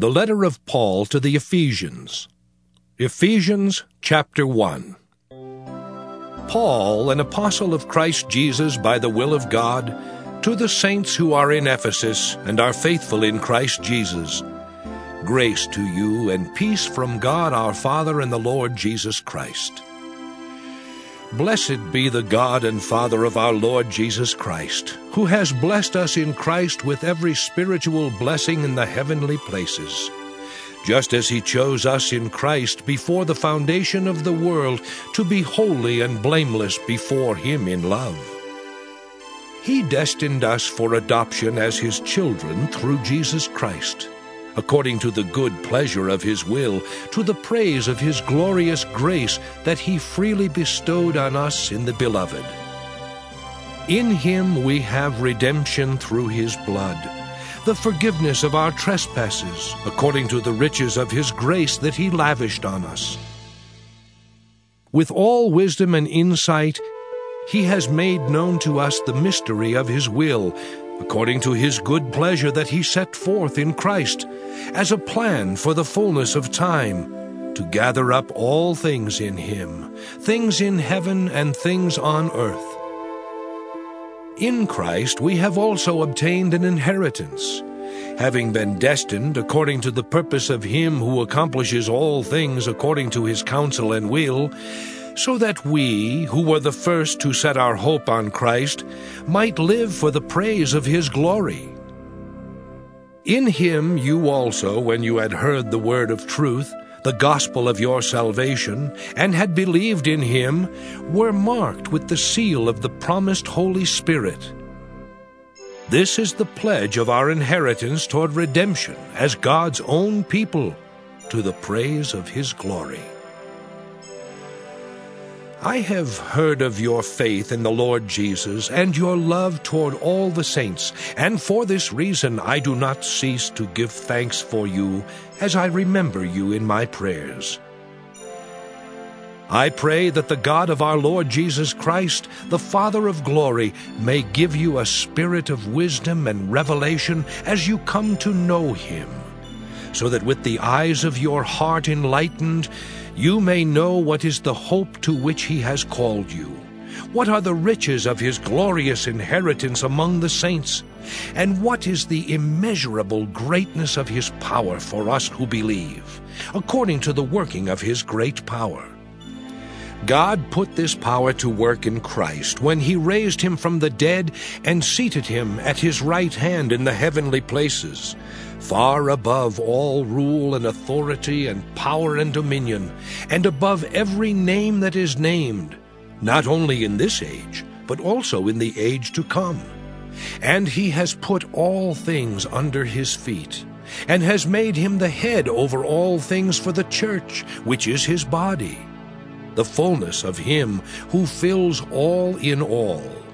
The letter of Paul to the Ephesians. Ephesians chapter 1. Paul, an apostle of Christ Jesus by the will of God, to the saints who are in Ephesus and are faithful in Christ Jesus. Grace to you and peace from God our Father and the Lord Jesus Christ. Blessed be the God and Father of our Lord Jesus Christ, who has blessed us in Christ with every spiritual blessing in the heavenly places, just as he chose us in Christ before the foundation of the world to be holy and blameless before him in love. He destined us for adoption as his children through Jesus Christ, according to the good pleasure of his will, to the praise of his glorious grace that he freely bestowed on us in the Beloved. In him we have redemption through his blood, the forgiveness of our trespasses, according to the riches of his grace that he lavished on us. With all wisdom and insight, he has made known to us the mystery of his will, according to his good pleasure that he set forth in Christ, as a plan for the fullness of time, to gather up all things in him, things in heaven and things on earth. In Christ we have also obtained an inheritance, having been destined according to the purpose of him who accomplishes all things according to his counsel and will, so that we, who were the first to set our hope on Christ, might live for the praise of his glory. In him you also, when you had heard the word of truth, the gospel of your salvation, and had believed in him, were marked with the seal of the promised Holy Spirit. This is the pledge of our inheritance toward redemption as God's own people, to the praise of his glory. I have heard of your faith in the Lord Jesus and your love toward all the saints, and for this reason I do not cease to give thanks for you as I remember you in my prayers. I pray that the God of our Lord Jesus Christ, the Father of glory, may give you a spirit of wisdom and revelation as you come to know him, so that with the eyes of your heart enlightened, you may know what is the hope to which he has called you, what are the riches of his glorious inheritance among the saints, and what is the immeasurable greatness of his power for us who believe, according to the working of his great power. God put this power to work in Christ when he raised him from the dead and seated him at his right hand in the heavenly places, far above all rule and authority and power and dominion, and above every name that is named, not only in this age, but also in the age to come. And he has put all things under his feet, and has made him the head over all things for the church, which is his body, the fullness of him who fills all in all.